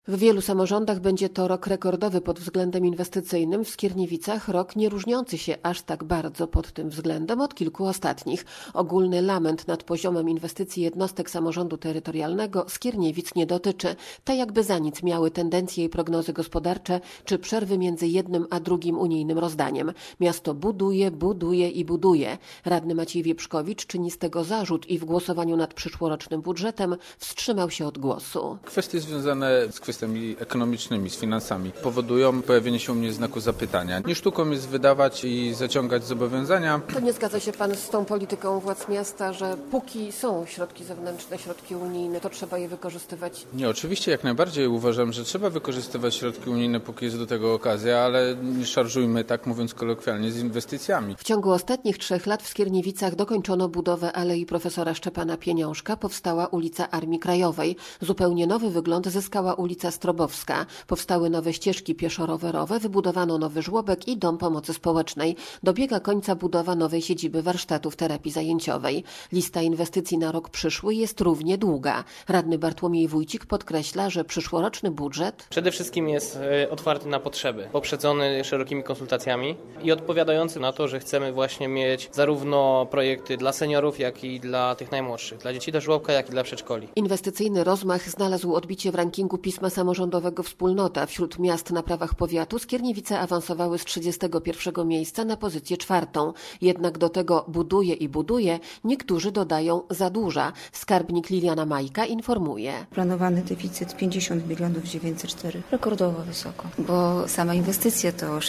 W wielu samorządach będzie to rok rekordowy pod względem inwestycyjnym, w Skierniewicach rok nie różniący się aż tak bardzo pod tym względem od kilku ostatnich. Ogólny lament nad poziomem inwestycji jednostek samorządu terytorialnego Skierniewic nie dotyczy. Te jakby za nic miały tendencje i prognozy gospodarcze, czy przerwy między jednym a drugim unijnym rozdaniem. Miasto buduje, buduje i buduje. Radny Maciej Wieprzkowicz czyni z tego zarzut i w głosowaniu nad przyszłorocznym budżetem wstrzymał się od głosu. Kwestie związane z kwestiami ekonomicznymi, z finansami powodują pojawienie się u mnie znaku zapytania. Nie sztuką jest wydawać i zaciągać zobowiązania. To nie zgadza się pan z tą polityką władz miasta, że póki są środki zewnętrzne, środki unijne, to trzeba je wykorzystywać? Nie, oczywiście jak najbardziej uważam, że trzeba wykorzystywać środki unijne, póki jest do tego okazja, ale nie szarżujmy, tak mówiąc kolokwialnie, z inwestycjami. W ciągu ostatnich 3 lat w Skierniewicach dokończono budowę Alei Profesora Szczepana Pieniążka, powstała ulica Armii Krajowej. Zupełnie nowy wygląd zyskała ulica Strobowska. Powstały nowe ścieżki pieszo-rowerowe, wybudowano nowy żłobek i dom pomocy społecznej. Dobiega końca budowa nowej siedziby warsztatów terapii zajęciowej. Lista inwestycji na rok przyszły jest równie długa. Radny Bartłomiej Wójcik podkreśla, że przyszłoroczny budżet przede wszystkim jest otwarty na potrzeby, poprzedzony szerokimi konsultacjami i odpowiadający na to, że chcemy właśnie mieć zarówno projekty dla seniorów, jak i dla tych najmłodszych, dla dzieci do żłobka, jak i dla przedszkoli. Inwestycyjny rozmach znalazł odbicie w rankingu pisma samorządowego Wspólnota. Wśród miast na prawach powiatu Skierniewice awansowały z 31 miejsca na pozycję 4. Jednak do tego buduje i buduje, niektórzy dodają zadłuża. Skarbnik Liliana Majka informuje. Planowany deficyt 50 904, rekordowo wysoko, bo sama inwestycja to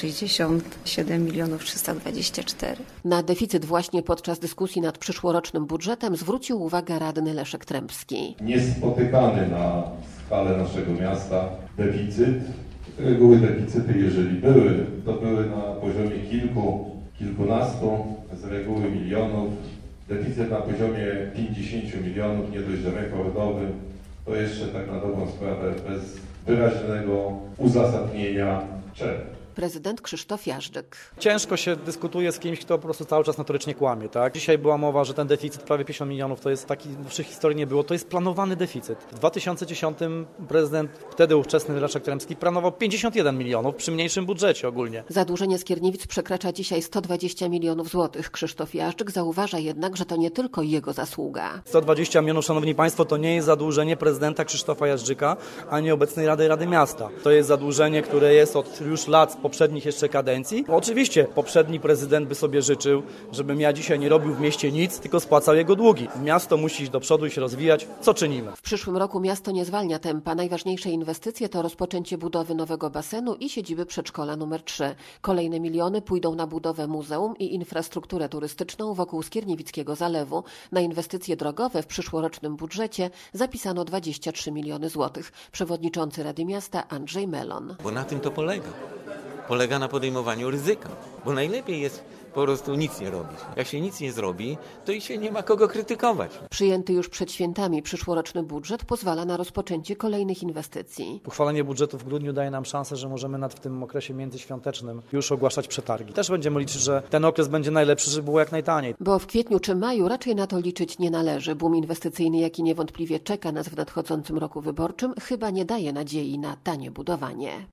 67 324. Na deficyt właśnie podczas dyskusji nad przyszłorocznym budżetem zwrócił uwagę radny Leszek Trębski. Niespotykany na skalę naszego miasta deficyt. Z reguły deficyty, jeżeli były, to były na poziomie kilkunastu, z reguły milionów. Deficyt na poziomie 50 milionów, nie dość, że rekordowy, to jeszcze tak na dobrą sprawę bez wyraźnego uzasadnienia czego. Prezydent Krzysztof Jażdżyk. Ciężko się dyskutuje z kimś, kto po prostu cały czas notorycznie kłamie. Tak? Dzisiaj była mowa, że ten deficyt prawie 50 milionów to jest taki, w historii nie było, to jest planowany deficyt. W 2010 prezydent, wtedy ówczesny Leszek Trębski, planował 51 milionów przy mniejszym budżecie ogólnie. Zadłużenie Skierniewic przekracza dzisiaj 120 milionów złotych. Krzysztof Jażdżyk zauważa jednak, że to nie tylko jego zasługa. 120 milionów, szanowni państwo, to nie jest zadłużenie prezydenta Krzysztofa Jażdżyka, ani obecnej Rady Miasta. To jest zadłużenie, które jest od już lat poprzednich jeszcze kadencji. Oczywiście poprzedni prezydent by sobie życzył, żebym ja dzisiaj nie robił w mieście nic, tylko spłacał jego długi. Miasto musi iść do przodu i się rozwijać. Co czynimy? W przyszłym roku miasto nie zwalnia tempa. Najważniejsze inwestycje to rozpoczęcie budowy nowego basenu i siedziby przedszkola nr 3. Kolejne miliony pójdą na budowę muzeum i infrastrukturę turystyczną wokół Skierniewickiego Zalewu. Na inwestycje drogowe w przyszłorocznym budżecie zapisano 23 miliony złotych. Przewodniczący Rady Miasta Andrzej Melon. Bo na tym to polega. Polega na podejmowaniu ryzyka, bo najlepiej jest po prostu nic nie robić. Jak się nic nie zrobi, to i się nie ma kogo krytykować. Przyjęty już przed świętami przyszłoroczny budżet pozwala na rozpoczęcie kolejnych inwestycji. Uchwalenie budżetu w grudniu daje nam szansę, że możemy w tym okresie międzyświątecznym już ogłaszać przetargi. Też będziemy liczyć, że ten okres będzie najlepszy, żeby było jak najtaniej. Bo w kwietniu czy maju raczej na to liczyć nie należy. Boom inwestycyjny, jaki niewątpliwie czeka nas w nadchodzącym roku wyborczym, chyba nie daje nadziei na tanie budowanie.